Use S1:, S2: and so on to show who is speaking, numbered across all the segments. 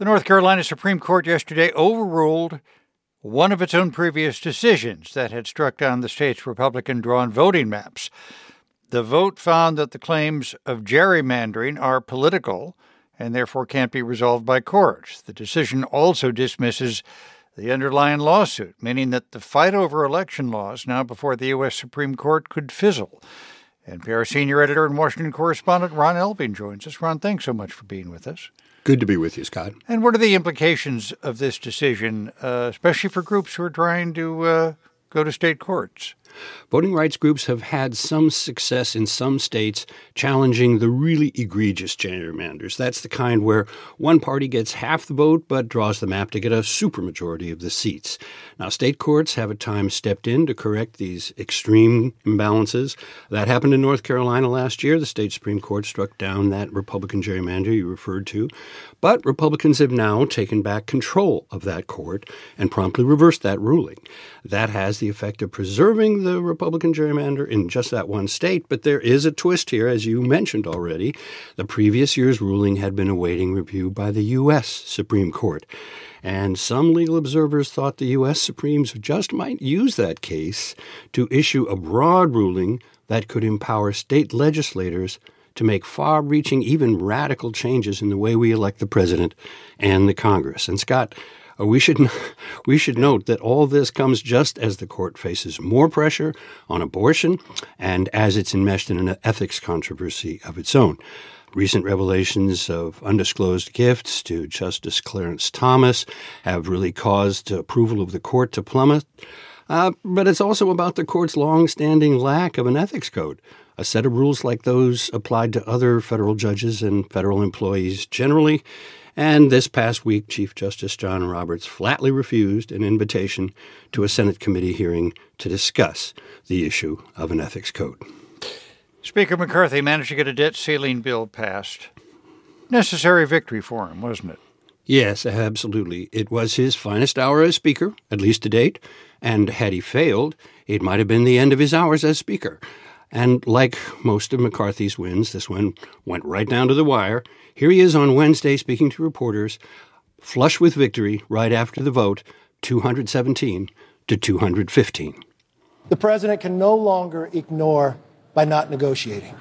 S1: The North Carolina Supreme Court yesterday overruled one of its own previous decisions that had struck down the state's Republican-drawn voting maps. The vote found that the claims of gerrymandering are political and therefore can't be resolved by courts. The decision also dismisses the underlying lawsuit, meaning that the fight over election laws now before the U.S. Supreme Court could fizzle. NPR senior editor and Washington correspondent Ron Elving joins us. Ron, thanks so much for being with us.
S2: Good to be with you, Scott.
S1: And what are the implications of this decision, especially for groups who are trying to go to state courts?
S2: Voting rights groups have had some success in some states challenging the really egregious gerrymanders. That's the kind where one party gets half the vote but draws the map to get a supermajority of the seats. Now, state courts have at times stepped in to correct these extreme imbalances. That happened in North Carolina last year. The state Supreme Court struck down that Republican gerrymander you referred to. But Republicans have now taken back control of that court and promptly reversed that ruling. That has the effect of preserving the Republican gerrymander in just that one state, but there is a twist here, as you mentioned already. The previous year's ruling had been awaiting review by the U.S. Supreme Court, and some legal observers thought the U.S. Supremes just might use that case to issue a broad ruling that could empower state legislators to make far-reaching, even radical changes in the way we elect the president and the Congress. And Scott, we should note that all this comes just as the court faces more pressure on abortion and as it's enmeshed in an ethics controversy of its own. Recent revelations of undisclosed gifts to Justice Clarence Thomas have really caused approval of the court to plummet. But it's also about the court's long-standing lack of an ethics code. A set of rules like those applied to other federal judges and federal employees generally. And this past week, Chief Justice John Roberts flatly refused an invitation to a Senate committee hearing to discuss the issue of an ethics code.
S1: Speaker McCarthy managed to get a debt ceiling bill passed. Necessary victory for him, wasn't it?
S2: Yes, absolutely. It was his finest hour as Speaker, at least to date. And had he failed, it might have been the end of his hours as Speaker. And like most of McCarthy's wins, this one went right down to the wire. Here he is on Wednesday speaking to reporters, flush with victory right after the vote, 217 to 215.
S3: The president can no longer ignore by not negotiating.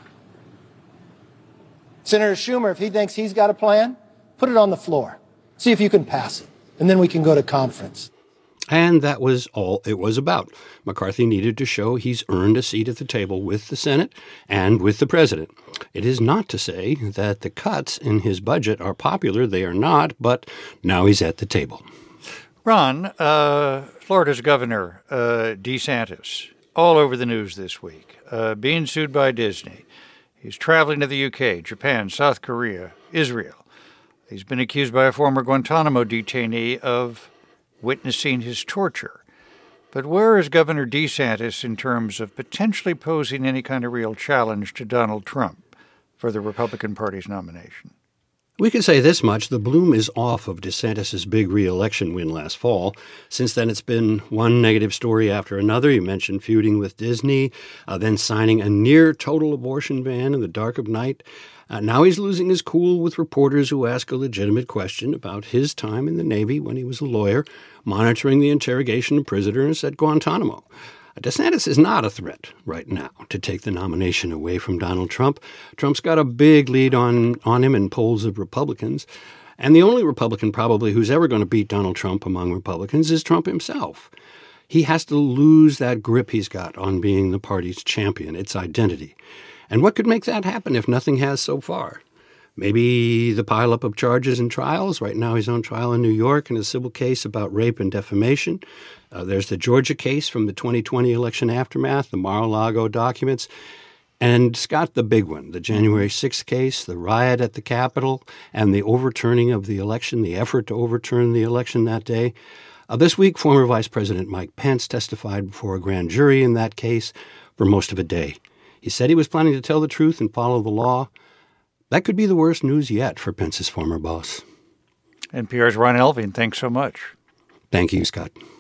S3: Senator Schumer, if he thinks he's got a plan, put it on the floor. See if you can pass it, and then we can go to conference.
S2: And that was all it was about. McCarthy needed to show he's earned a seat at the table with the Senate and with the president. It is not to say that the cuts in his budget are popular. They are not, but now he's at the table.
S1: Ron, Florida's Governor DeSantis, all over the news this week, being sued by Disney. He's traveling to the UK, Japan, South Korea, Israel. He's been accused by a former Guantanamo detainee of witnessing his torture. But where is Governor DeSantis in terms of potentially posing any kind of real challenge to Donald Trump for the Republican Party's nomination?
S2: We can say this much. The bloom is off of DeSantis' big re-election win last fall. Since then, it's been one negative story after another. You mentioned feuding with Disney, then signing a near-total abortion ban in the dark of night. Now he's losing his cool with reporters who ask a legitimate question about his time in the Navy when he was a lawyer, monitoring the interrogation of prisoners at Guantanamo. DeSantis is not a threat right now to take the nomination away from Donald Trump. Trump's got a big lead on him in polls of Republicans. And the only Republican probably who's ever going to beat Donald Trump among Republicans is Trump himself. He has to lose that grip he's got on being the party's champion, its identity. And what could make that happen if nothing has so far? Maybe the pileup of charges and trials. Right now he's on trial in New York in a civil case about rape and defamation. There's the Georgia case from the 2020 election aftermath, the Mar-a-Lago documents. And, Scott, the big one, the January 6th case, the riot at the Capitol, and the overturning of the election, the effort to overturn the election that day. This week, former Vice President Mike Pence testified before a grand jury in that case for most of a day. He said he was planning to tell the truth and follow the law. That could be the worst news yet for Pence's former boss.
S1: NPR's Ron Elving, thanks so much.
S2: Thank you, Scott.